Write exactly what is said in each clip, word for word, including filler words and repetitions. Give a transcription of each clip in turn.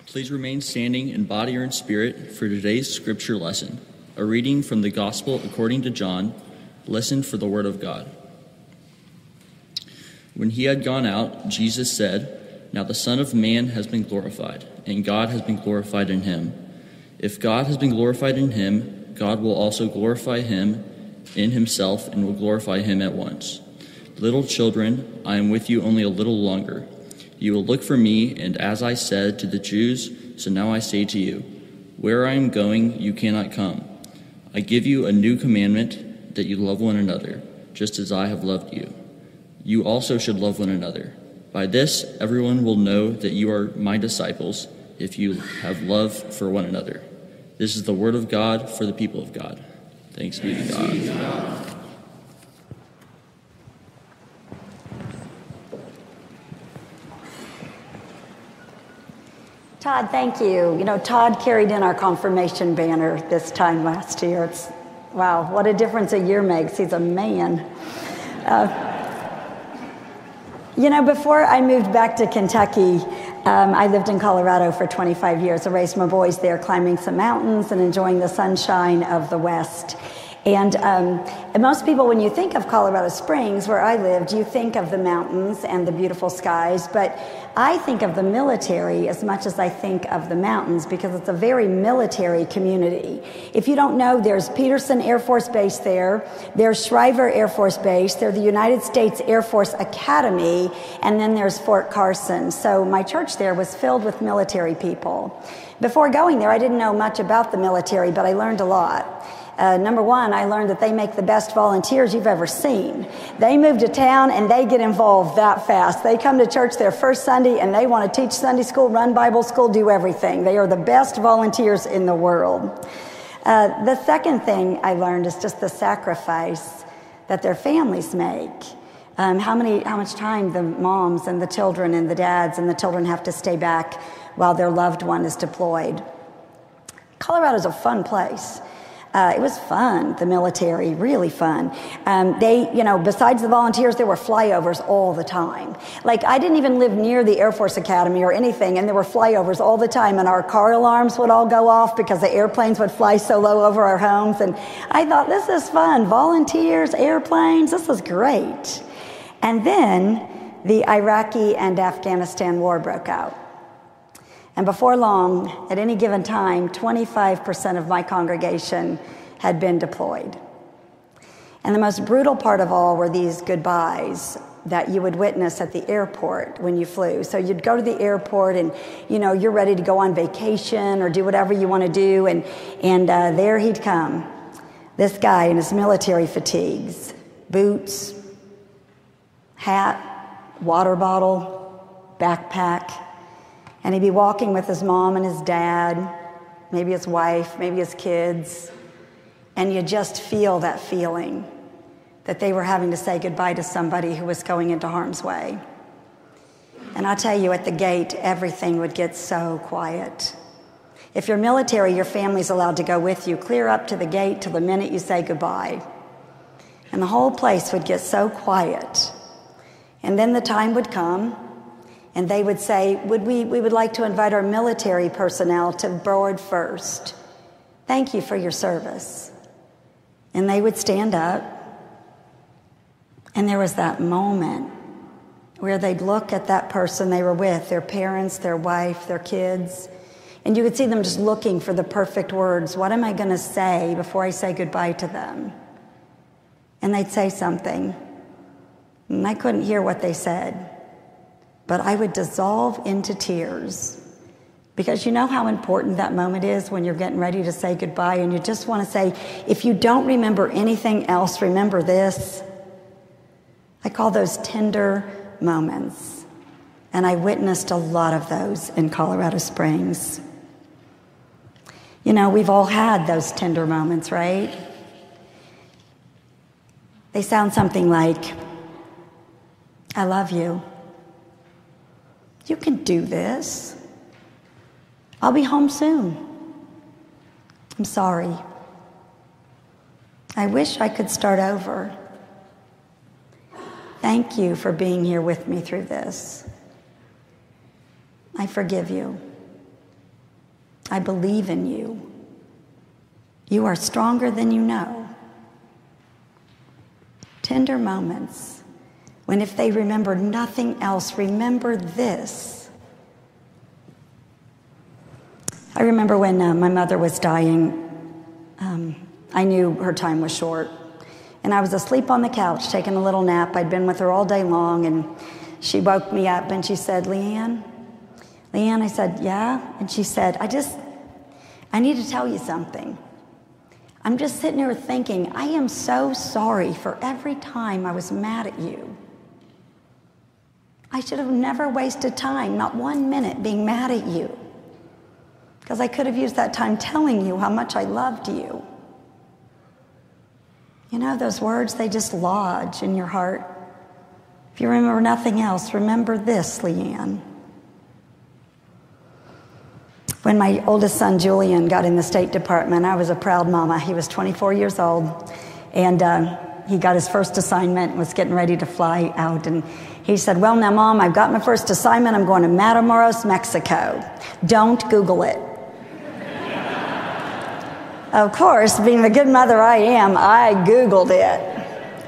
Please remain standing in body or in spirit for today's scripture lesson, a reading from the Gospel according to John. Listen for the word of God. When he had gone out, Jesus said, "Now the Son of Man has been glorified, and God has been glorified in him. If God has been glorified in him, God will also glorify him in himself and will glorify him at once. Little children, I am with you only a little longer. You will look for me, and as I said to the Jews, so now I say to you, where I am going, you cannot come. I give you a new commandment, that you love one another, just as I have loved you. You also should love one another. By this, everyone will know that you are my disciples, if you have love for one another." This is the word of God for the people of God. Thanks be to God. Todd, thank you. You know, Todd carried in our confirmation banner this time last year. It's, wow, what a difference a year makes. He's a man. Uh, you know, before I moved back to Kentucky, um, I lived in Colorado for twenty-five years. I raised my boys there, climbing some mountains and enjoying the sunshine of the West. And, um, and most people, when you think of Colorado Springs, where I lived, you think of the mountains and the beautiful skies, but I think of the military as much as I think of the mountains because it's a very military community. If you don't know, there's Peterson Air Force Base there, there's Shriver Air Force Base, there's the United States Air Force Academy, and then there's Fort Carson. So my church there was filled with military people. Before going there, I didn't know much about the military, but I learned a lot. Uh, number one, I learned that they make the best volunteers you've ever seen. They move to town and they get involved that fast. They come to church their first Sunday and they want to teach Sunday school, run Bible school, do everything. They are the best volunteers in the world. Uh, the second thing I learned is just the sacrifice that their families make. Um, how many, how much time the moms and the children and the dads and the children have to stay back while their loved one is deployed. Colorado's a fun place. Uh, it was fun, the military, really fun. Um, they, you know, besides the volunteers, there were flyovers all the time. Like, I didn't even live near the Air Force Academy or anything, and there were flyovers all the time, and our car alarms would all go off because the airplanes would fly so low over our homes. And I thought, this is fun. Volunteers, airplanes, this is great. And then the Iraqi and Afghanistan war broke out. And before long, at any given time, twenty-five percent of my congregation had been deployed. And the most brutal part of all were these goodbyes that you would witness at the airport when you flew. So you'd go to the airport and, you know, you're ready to go on vacation or do whatever you want to do. And, and uh, there he'd come, this guy in his military fatigues, boots, hat, water bottle, backpack. And he'd be walking with his mom and his dad, maybe his wife, maybe his kids. And you just feel that feeling that they were having to say goodbye to somebody who was going into harm's way. And I tell you, at the gate, everything would get so quiet. If you're military, your family's allowed to go with you, clear up to the gate till the minute you say goodbye. And the whole place would get so quiet. And then the time would come, and they would say, would we, we would like to invite our military personnel to board first. Thank you for your service. And they would stand up, and there was that moment where they'd look at that person they were with, their parents, their wife, their kids, and you could see them just looking for the perfect words. What am I going to say before I say goodbye to them? And they'd say something, and I couldn't hear what they said. But I would dissolve into tears because you know how important that moment is when you're getting ready to say goodbye and you just want to say, if you don't remember anything else, remember this. I call those tender moments. And I witnessed a lot of those in Colorado Springs. You know, we've all had those tender moments, right? They sound something like, I love you. You can do this. I'll be home soon. I'm sorry. I wish I could start over. Thank you for being here with me through this. I forgive you. I believe in you. You are stronger than you know. Tender moments when if they remember nothing else, remember this. I remember when uh, my mother was dying, um, I knew her time was short. And I was asleep on the couch, taking a little nap. I'd been with her all day long, and she woke me up and she said, Leanne, Leanne, I said, yeah? And she said, I just, I need to tell you something. I'm just sitting here thinking, I am so sorry for every time I was mad at you. I should have never wasted time, not one minute, being mad at you. Because I could have used that time telling you how much I loved you. You know, those words, they just lodge in your heart. If you remember nothing else, remember this, Leanne. When my oldest son, Julian, got in the State Department, I was a proud mama. He was twenty-four years old, and uh, he got his first assignment and was getting ready to fly out. And he said, well, now, Mom, I've got my first assignment. I'm going to Matamoros, Mexico. Don't Google it. Of course, being the good mother I am, I Googled it.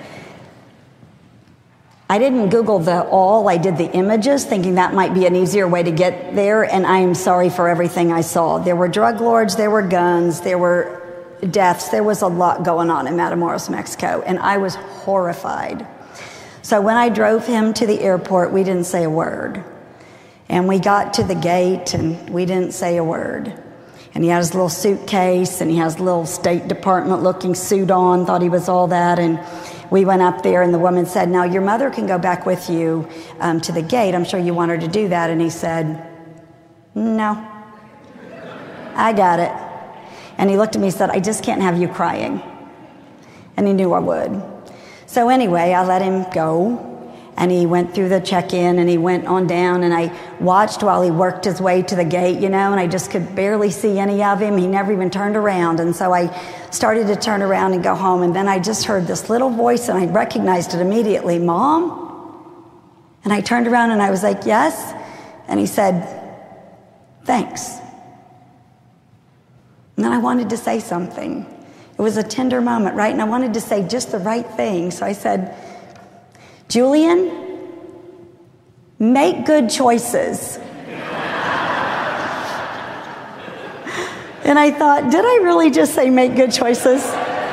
I didn't Google the all, I did the images, thinking that might be an easier way to get there, and I am sorry for everything I saw. There were drug lords, there were guns, there were deaths, there was a lot going on in Matamoros, Mexico, and I was horrified. So when I drove him to the airport, we didn't say a word. And we got to the gate, and we didn't say a word. And he had his little suitcase, and he has a little State Department looking suit on, thought he was all that. And we went up there, and the woman said, now your mother can go back with you um, to the gate. I'm sure you want her to do that. And he said, no, I got it. And he looked at me and said, I just can't have you crying. And he knew I would. So anyway, I let him go. And he went through the check-in, and he went on down, and I watched while he worked his way to the gate, you know, and I just could barely see any of him. He never even turned around. And so I started to turn around and go home, and then I just heard this little voice, and I recognized it immediately, Mom? And I turned around, and I was like, yes? And he said, thanks. And then I wanted to say something. It was a tender moment, right? And I wanted to say just the right thing. So I said, Julian, make good choices. And I thought, did I really just say make good choices?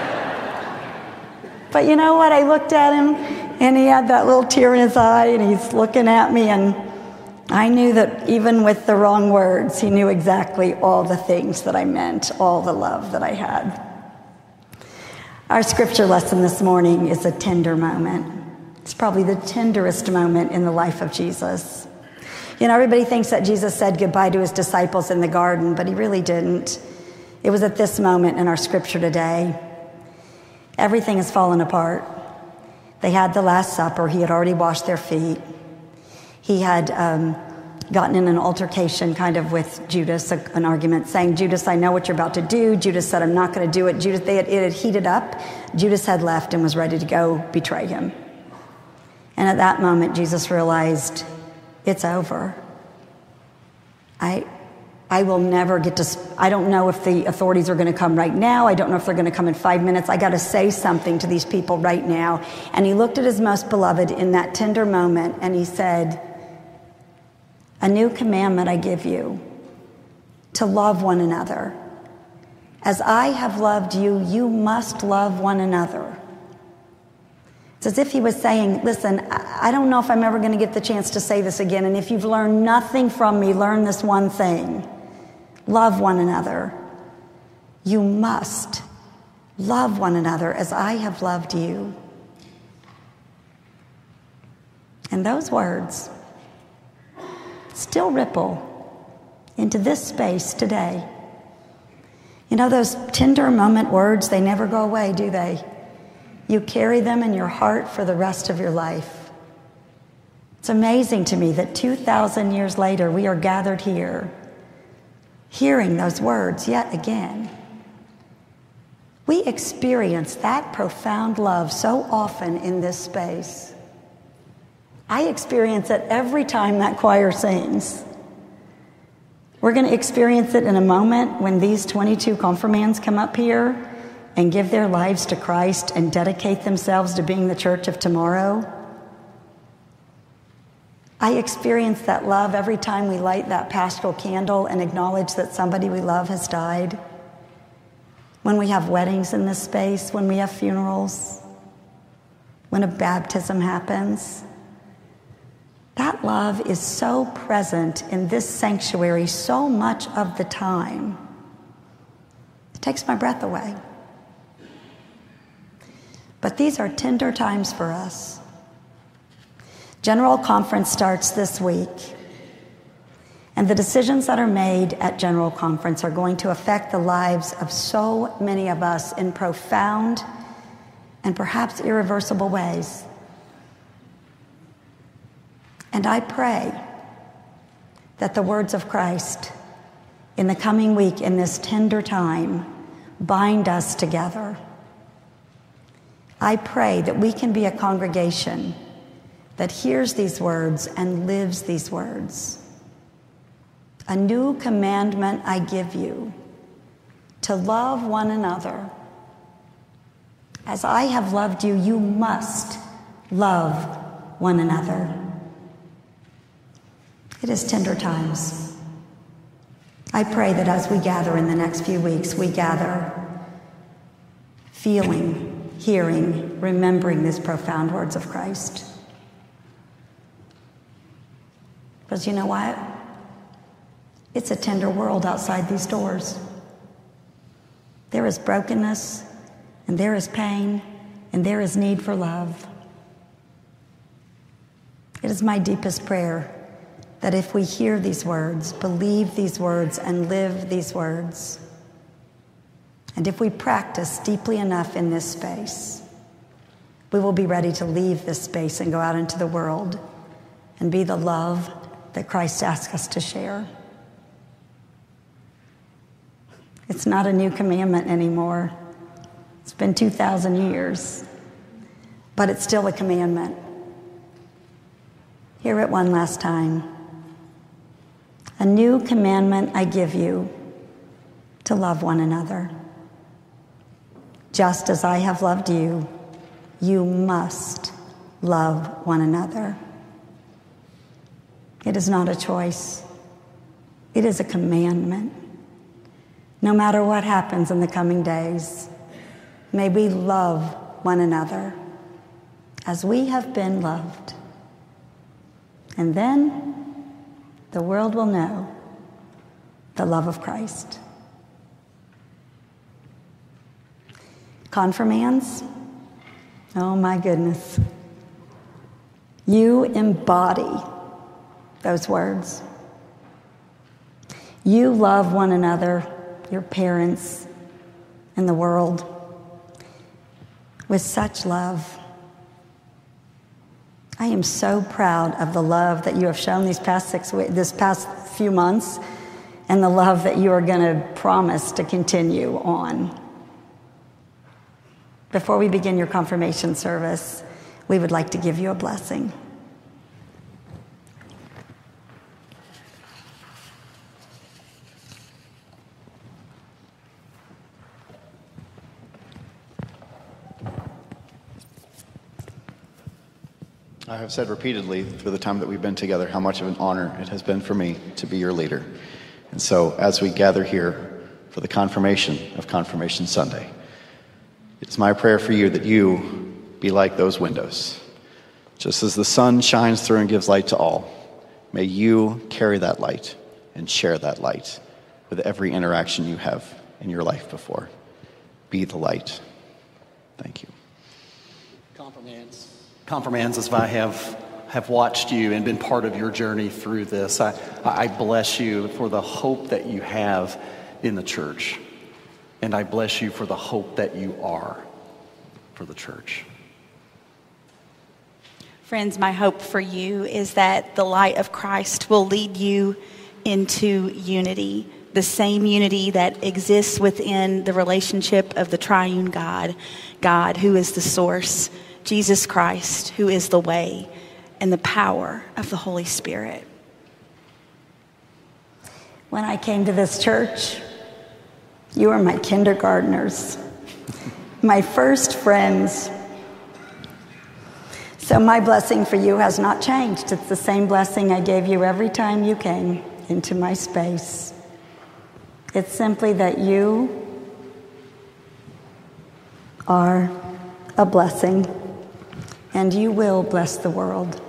But you know what? I looked at him, and he had that little tear in his eye, and he's looking at me, and I knew that even with the wrong words, he knew exactly all the things that I meant, all the love that I had. Our scripture lesson this morning is a tender moment. It's probably the tenderest moment in the life of Jesus. You know, everybody thinks that Jesus said goodbye to his disciples in the garden, but he really didn't. It was at this moment in our scripture today. Everything has fallen apart. They had the Last Supper. He had already washed their feet. He had um, gotten in an altercation kind of with Judas, a, an argument saying, Judas, I know what you're about to do. Judas said, I'm not going to do it. Judas, they had, it had heated up. Judas had left and was ready to go betray him. And at that moment, Jesus realized, it's over. I, I will never get to, I don't know if the authorities are going to come right now. I don't know if they're going to come in five minutes. I got to say something to these people right now. And he looked at his most beloved in that tender moment, and he said, a new commandment I give you, to love one another. As I have loved you, you must love one another. It's as if he was saying, listen, I don't know if I'm ever going to get the chance to say this again, and if you've learned nothing from me, learn this one thing. Love one another. You must love one another as I have loved you. And those words still ripple into this space today. You know, those tender moment words, they never go away, do they? You carry them in your heart for the rest of your life. It's amazing to me that two thousand years later, we are gathered here, hearing those words yet again. We experience that profound love so often in this space. I experience it every time that choir sings. We're going to experience it in a moment when these twenty-two confirmands come up here and give their lives to Christ and dedicate themselves to being the church of tomorrow. I experience that love every time we light that paschal candle and acknowledge that somebody we love has died. When we have weddings in this space, when we have funerals, when a baptism happens. That love is so present in this sanctuary so much of the time. It takes my breath away. But these are tender times for us. General Conference starts this week, and the decisions that are made at General Conference are going to affect the lives of so many of us in profound and perhaps irreversible ways. And I pray that the words of Christ in the coming week, in this tender time, bind us together. I pray that we can be a congregation that hears these words and lives these words. A new commandment I give you, to love one another. As I have loved you, you must love one another. It is tender times. I pray that as we gather in the next few weeks, we gather feeling, hearing, remembering these profound words of Christ. Because you know what? It's a tender world outside these doors. There is brokenness, and there is pain, and there is need for love. It is my deepest prayer that if we hear these words, believe these words, and live these words, and if we practice deeply enough in this space, we will be ready to leave this space and go out into the world and be the love that Christ asks us to share. It's not a new commandment anymore. It's been two thousand years, but it's still a commandment. Hear it one last time. A new commandment I give you, to love one another. Just as I have loved you, you must love one another. It is not a choice. It is a commandment. No matter what happens in the coming days, may we love one another as we have been loved. And then the world will know the love of Christ. Confirmands, oh my goodness. You embody those words. You love one another, your parents, and the world with such love. I am so proud of the love that you have shown these past six weeks, this past few months, and the love that you are going to promise to continue on. Before we begin your confirmation service, we would like to give you a blessing. I have said repeatedly through the time that we've been together how much of an honor it has been for me to be your leader. And so as we gather here for the confirmation of Confirmation Sunday, it's my prayer for you that you be like those windows. Just as the sun shines through and gives light to all, may you carry that light and share that light with every interaction you have in your life before. Be the light. Thank you. Confirmands. Confirmands, as I have have watched you and been part of your journey through this, I, I bless you for the hope that you have in the church. And I bless you for the hope that you are for the church. Friends, my hope for you is that the light of Christ will lead you into unity, the same unity that exists within the relationship of the triune God, God who is the source, Jesus Christ, who is the way, and the power of the Holy Spirit. When I came to this church, you were my kindergartners, my first friends. So my blessing for you has not changed. It's the same blessing I gave you every time you came into my space. It's simply that you are a blessing, and you will bless the world.